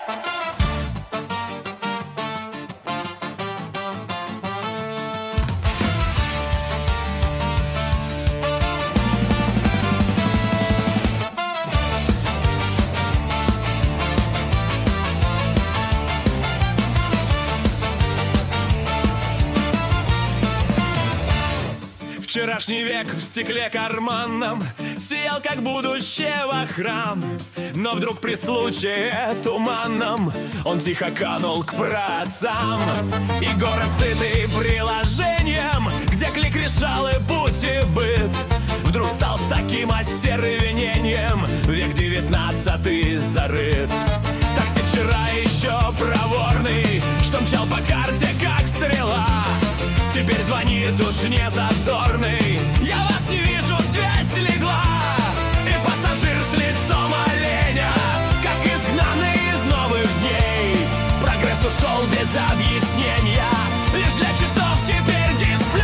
Вчерашний век в стекле карманном сиял, как будущего храм. Но вдруг при случае туманном он тихо канул к праотцам. И город, сытый приложением, где клик решал и путь и быт, вдруг стал с таким остервенением век 19-й зарыт. Такси вчера еще проворный, что мчал по карте, как стрела, теперь звонит уж не задорный: я вас не вижу, связь легла. И пассажир с лицом оленя, как изгнанный из новых дней, прогресс ушел без объяснения, лишь для часов теперь дисплей.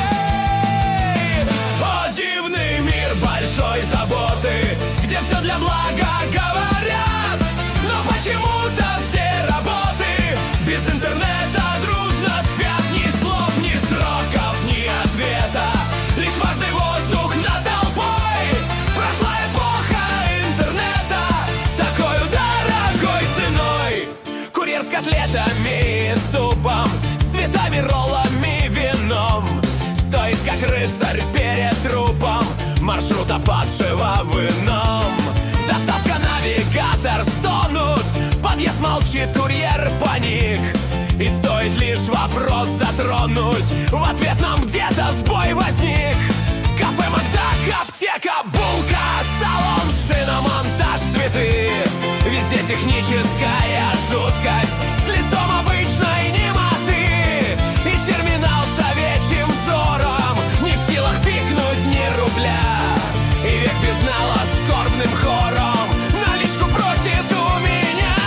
О, дивный мир большой заботы, где все для блага говорят, но почему-то все работы без интернета дружно спят. Ни слов, ни сроков, ни ответа, лишь важный воздух над толпой. Прошла эпоха интернета такой дорогой ценой. Курьер с котлетами и супом, с цветами, роллами, вином стоит, как рыцарь перед трупом маршрута падшего в ином. Доставка, навигатор стонут, подъезд молчит, курьер паник. И стоит лишь вопрос затронуть, в ответ нам где-то сбой возник. Кафе, Макдак, аптека, булка, салон, шиномонтаж, цветы. Везде техническая жуткость с лицом обычной немоты. И терминал с овечьим взором не в силах пикнуть ни рубля. И век безнало скорбным хором наличку просит у меня.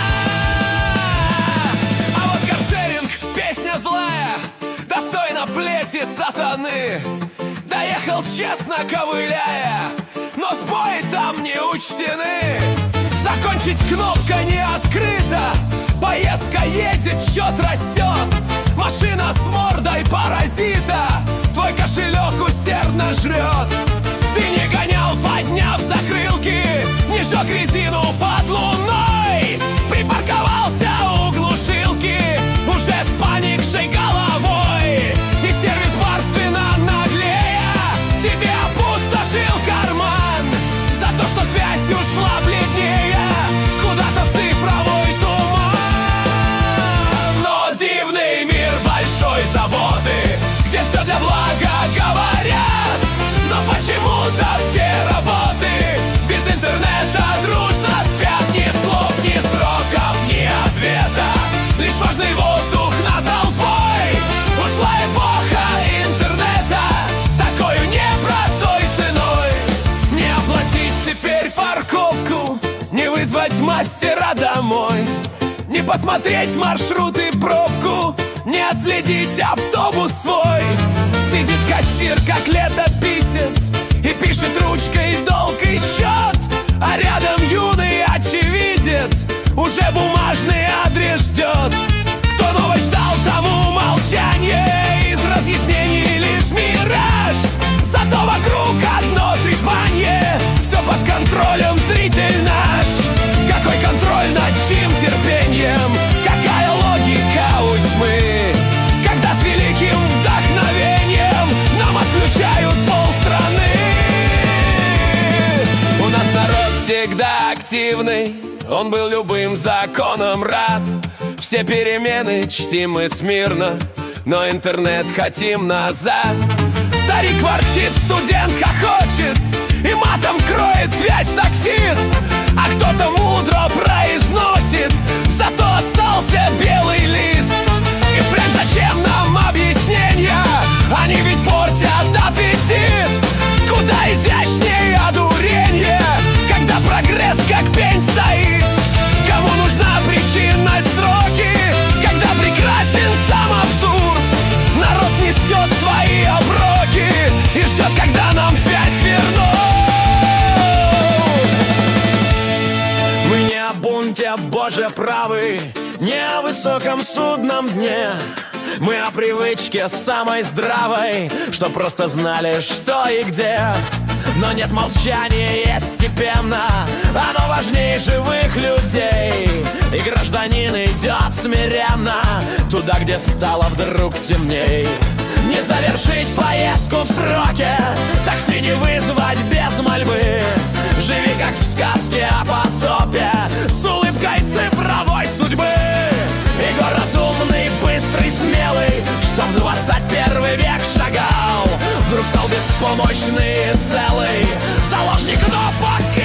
А вот каршеринг, песня злая, достойна плети сатаны. Доехал честно ковыляя, но сбои там не учтены. Закончить кнопка не открыта, поездка едет, счет растет. Машина с мордой паразита твой кошелек усердно жрет. Ты не гонял, подняв закрылки, не жег резину под луной, припарковался у глушилки уже с поникшей головой. И сервис барственно наглея тебе опустошил карман за то, что связь ушла бледнее куда-то в цифровой туман. Но дивный мир большой заботы, где все для блага говорят, но почему-то все работы без интернета дружно спят. Ни слов, ни сроков, ни ответа, лишь важный воздух над толпой. Ушла эпоха интернета такой непростой ценой. Не оплатить теперь парковку, не вызвать мастера домой, не посмотреть маршрут и пробку, не отследить автобус свой. Сидит кассир, как летописец, и пишет ручкой долг и счет, а рядом юный очевидец уже бумажный адрес ждет. Кто новость ждал, тому молчание, из разъяснений лишь мираж. Зато вокруг одно трепанье, все под контролем, зритель наш. Какой контроль над чьим терпением, какая логика у тьмы, когда с великим вдохновением нам отключают полстраны. У нас народ всегда активный, он был любым законом рад. Все перемены чтим мы смирно, но интернет хотим назад. Старик ворчит, студент хохочет, и матом кроет связь таксист. А кто-то мудро произносит, зато остался белый лист. И впрямь зачем нам объяснения, они ведь портят аппетит. Куда изящнее одуренье, когда прогресс как пень стоит. Кому нужна причинность строки, когда прекрасен сам абсурд. Народ несет свои оброки и ждет, когда нам связь вернут. Мы не о бунте, Боже правый, Не о высоком судном дне, мы о привычке самой здравой, что просто знали, что и где. Но нет, молчания есть степенно, оно важнее живых людей. И гражданин идет смиренно туда, где стало вдруг темней. Не завершить поездку в сроке, такси не вызвать без мольбы. Живи как в сказке о потопе, с улыбкой цифровой судьбы. И город умный, быстрый, смелый, что в 21 век шагал, вдруг стал беспомощный и целый, заложник кнопок